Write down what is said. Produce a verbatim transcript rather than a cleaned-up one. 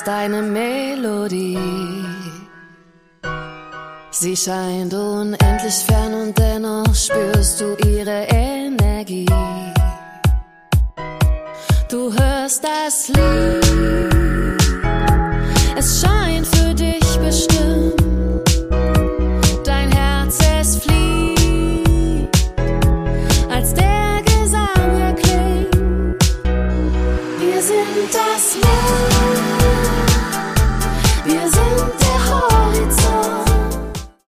ist eine Melodie. Sie scheint unendlich fern und dennoch spürst du ihre Energie. Du hörst das Lied